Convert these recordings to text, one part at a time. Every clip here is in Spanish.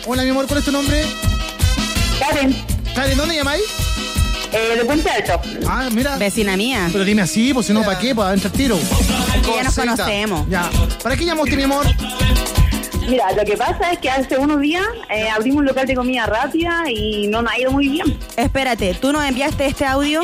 Hola, mi amor, ¿cuál es tu nombre? Karen, Karen, ¿dónde llamáis? de Puente Alto. Ah, mira. Vecina mía. Pero dime así, pues si no, ¿para qué? Para entrar tiro. Aquí ya nos Cosita. conocemos. Ya. ¿Para qué llamó usted, mi amor? Mira, lo que pasa es que hace unos días abrimos un local de comida rápida y no nos ha ido muy bien. Espérate, ¿tú nos enviaste este audio?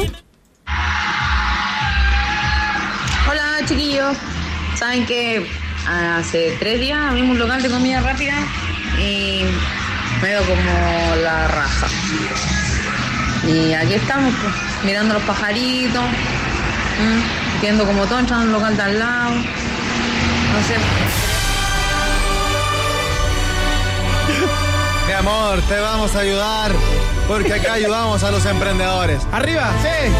Hola chiquillos, saben que hace 3 días abrimos un local de comida rápida y me veo como la raja. Y aquí estamos, pues, mirando los pajaritos, viendo como todo entrando en un local de al lado. No sé. Mi amor, te vamos a ayudar porque acá ayudamos a los emprendedores. Arriba, sí.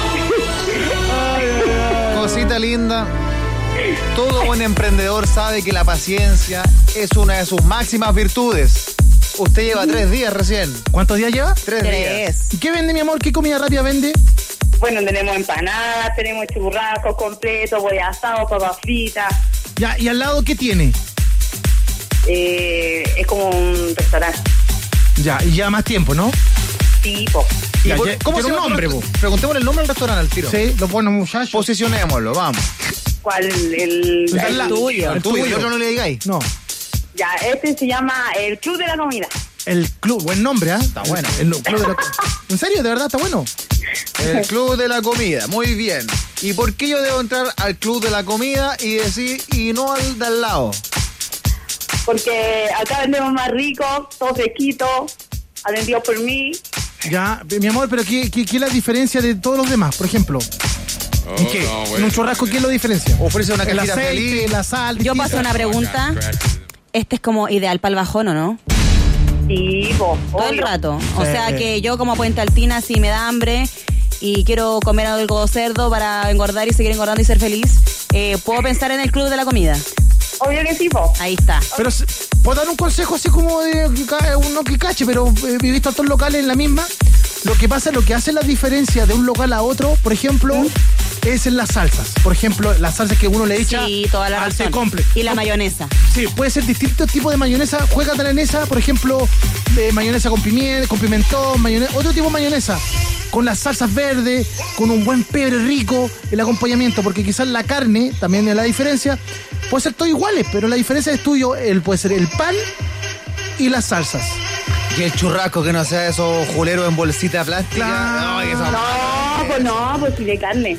Cosita linda. Todo buen emprendedor sabe que la paciencia es una de sus máximas virtudes. Usted lleva 3 días recién. ¿Cuántos días lleva? 3 días. ¿Y qué vende, mi amor? ¿Qué comida rápida vende? Bueno, tenemos empanadas, tenemos churrascos completos, pollo asado, papas fritas. Ya, ¿y al lado qué tiene? Es como un restaurante. Ya, y ya más tiempo, ¿no? Tipo. Ya, ¿Cómo ¿cómo se se llama llama el nombre, nombre? Preguntémosle el nombre del restaurante al tiro. Sí, los buenos muchachos. Posicionémoslo, vamos. ¿Cuál? El tuyo. El tuyo, el otro no le digáis. No, Ya, este se llama el Club de la Comida. el club, buen nombre, ¿ah? Está bueno. El club de la... ¿En serio? ¿De verdad está bueno? El Club de la Comida, muy bien. ¿Y por qué yo debo entrar al Club de la Comida y decir, y no al de al lado? Porque acá vendemos más rico, todo fresquito, atendido por mí. Ya, mi amor, pero ¿qué es la diferencia de todos los demás? Por ejemplo, ¿en qué? ¿En un churrasco qué es la diferencia? Ofrece una El cajita aceite, feliz. la sal. Yo distinta. paso una pregunta. Este es como ideal para el bajón, ¿o no? Tipo, Todo el obvio. rato. O Sí. sea que yo como Puente Altina, si me da hambre y quiero comer algo cerdo para engordar y seguir engordando y ser feliz, puedo pensar en el club de la comida. Obvio que sí, po. Ahí está. Pero, ¿puedo dar un consejo así como de uno que cache, pero he visto a todos los locales en la misma? Lo que pasa, lo que hace la diferencia de un local a otro, por ejemplo, es en las salsas. Por ejemplo, las salsas que uno le echa Sí, toda la al razón. T-Comple. Y la mayonesa. Sí, puede ser distintos tipos de mayonesa. Juégatela en esa, por ejemplo, de mayonesa con pimienta, con pimentón, otro tipo de mayonesa. Con las salsas verdes, con un buen pebre rico, el acompañamiento, porque quizás la carne, también es la diferencia, puede ser todos iguales, pero la diferencia es tuyo, puede ser el pan y las salsas. Y el churrasco que no sea esos juleros en bolsita plástica. Claro. Ay, esa- No, pues sí, de carne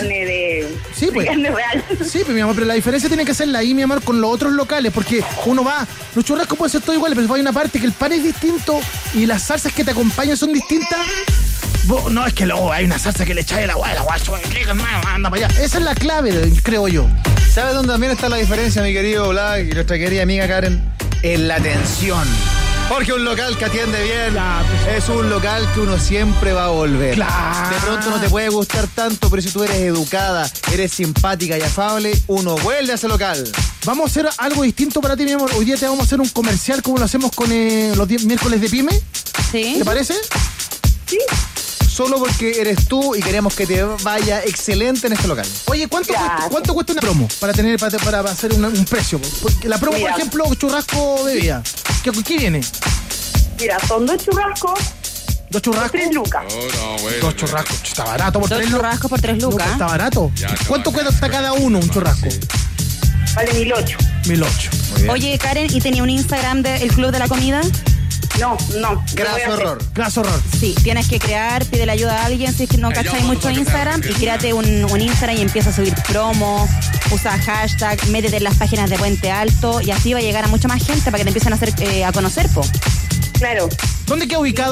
Sí, pues. de carne real. Sí, pues mi amor, pero la diferencia tiene que hacerla ahí, mi amor, con los otros locales, porque uno va, los churrascos pueden ser todos iguales, pero hay una parte que el pan es distinto y las salsas que te acompañan son distintas. No, es que luego hay una salsa que le echáis a la abuela, anda para allá. Esa es la clave, creo yo. ¿Sabes dónde también está la diferencia, mi querido Black y nuestra querida amiga Karen? En la atención. Porque un local que atiende bien es un local que uno siempre va a volver. Claro. De pronto no te puede gustar tanto, pero si tú eres educada, eres simpática y afable, uno vuelve a ese local. Vamos a hacer algo distinto para ti, mi amor. Hoy día te vamos a hacer un comercial como lo hacemos con los miércoles de Pyme. ¿Sí? ¿Te parece? Sí. Solo porque eres tú y queremos que te vaya excelente en este local. Oye, ¿cuánto cuesta una promo para hacer un precio? Porque la promo, Mira. por ejemplo, churrasco bebida. ¿Qué viene? Mira, son 2 churrascos, 2 churrascos. 3 lucas. 2 churrascos. Está barato por 2 3 churrascos por 3 lucas. Está barato. ¿Cuánto cuesta cada uno un churrasco? Vale 1.800. 1.800. Muy bien. Oye, Karen, ¿y tenía un Instagram del Club de la Comida? No. Graso error. Graso horror. Sí, tienes que crear, pídele ayuda a alguien si es que no cacháis mucho Instagram y créate un Instagram y empieza a subir promos, usa hashtag, métete en las páginas de Puente Alto y así va a llegar a mucha más gente para que te empiecen a conocer, po. Claro. ¿Dónde queda ubicado?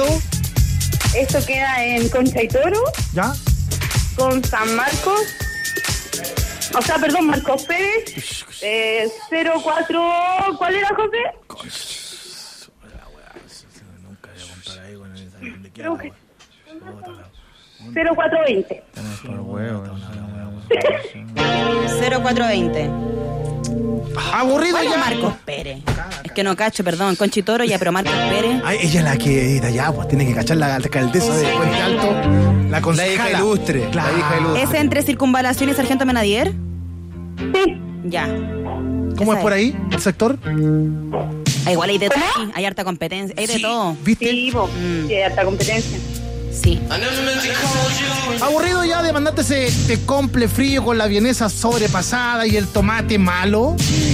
Esto queda en Concha y Toro, ¿Ya? con San Marcos. O sea, perdón, Marcos Pérez. 04. ¿Cuál era, José? Creo que 0420. 0420. Aburrido ¿Cuál es ya. Marcos Pérez? Es que no cacho, perdón, Conchitoro ya, pero Marcos Pérez. Ay, ella es la que de allá, pues tiene que cachar la alcaldesa de Puente Alto. La La concejala. hija ilustre. Claro. La hija ilustre. ¿Es entre Circunvalación y Sargento Menadier? Sí. Ya. ¿Cómo Esa es por ahí el sector? Igual hay de todo, hay harta competencia, hay de todo. ¿Viste? Sí, po, sí, hay harta competencia. Sí. Aburrido ya de mandarte ese tecomple frío con la vienesa sobrepasada y el tomate malo.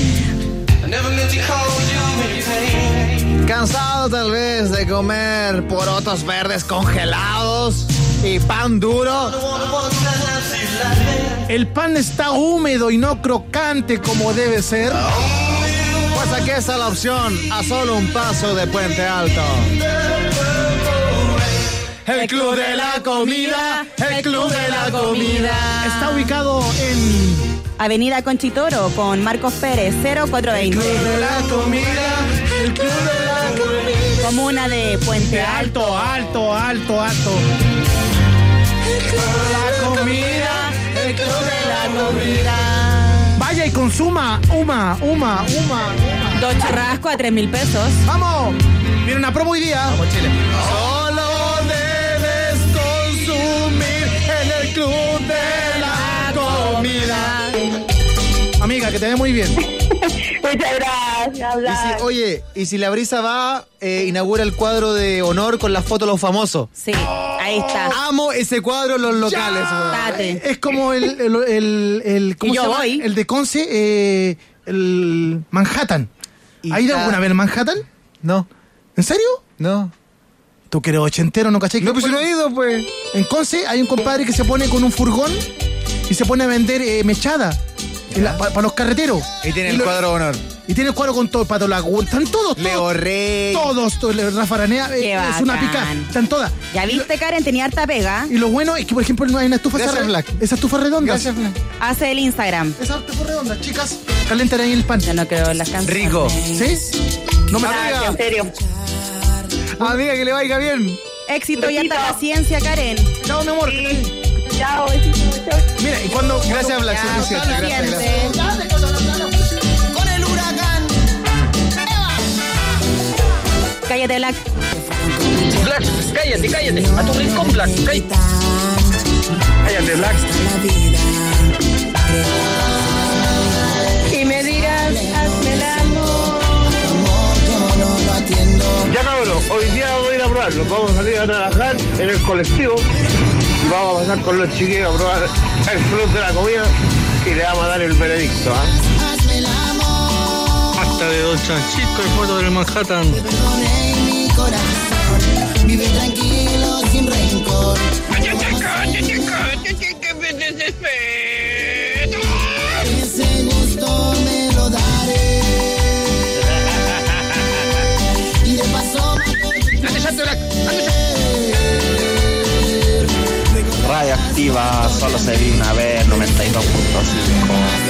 Cansado tal vez de comer porotos verdes congelados y pan duro. El pan está húmedo y no crocante como debe ser. Pues aquí está la opción, a solo un paso de Puente Alto. El Club de la Comida, el Club de la Comida. Está ubicado en Avenida Conchitoro con Marcos Pérez, 0420. Club de la Comida, el Club de la Comida. Comuna de Puente Alto. Alto. El Club de la Comida, el Club de la Comida. Vaya y consuma Uma. 2 churrascos a 3.000 pesos. ¡Vamos! Viene una promo hoy día. Vamos, Chile. Solo debes consumir en el Club de la Comida. Amiga, que te ve muy bien. Muchas gracias, Blas. Y si la brisa va, inaugura el cuadro de honor con la foto de los famosos. Sí, ahí está. Amo ese cuadro en los locales. weón. Date. Es como el ¿cómo Y yo se llama? voy. El de Conce, el Manhattan. ¿Ha ido alguna vez al Manhattan? No, ¿En serio? no. Tú que eres ochentero, ¿no cachai? No, pues si no he ido, pues. En Conce hay un compadre que se pone con un furgón y se pone a vender mechada para los carreteros. Y tiene el cuadro de honor. Y tiene el cuadro con todo, Pato Laguna. Están todos. Leo Rey. Todos. Rafa Aranea. Qué Es una bacán. pica. Están todas. Ya viste, Karen, tenía harta pega. Y lo bueno es que, por ejemplo, no hay una estufa. Gracias, Black. Esa estufa redonda. Gracias, Black. Hace el Instagram. Esa estufa redonda. Chicas, calientan ahí el pan. Yo no creo en las canciones. Rico. ¿Sí? No me Gracias, en serio. Amiga, que le vaya bien. Éxito y harta Besito. paciencia, Karen. Chao, mi amor. Sí. Chao, besitos, chao. Mira, y cuando. Gracias, Black. Ya, Suficiente. Gracias, suficiente. gracias. Con el huracán. Cállate, Black. Black, cállate. A tu rincón, Black. Cállate, Black. Y me dirás, hazme el amor. Ya cabrón, hoy día vamos a ir a probarlo. Vamos a salir a trabajar en el colectivo y vamos a pasar con los chiquillos a probar el Club de la Comida y le vamos a dar el veredicto. Hasta de Don Chanchito y foto del Manhattan. Vive tranquilo, sin rencor. Ese gusto me lo daré. Y de paso Radioactiva solo se vive una vez, 92.5.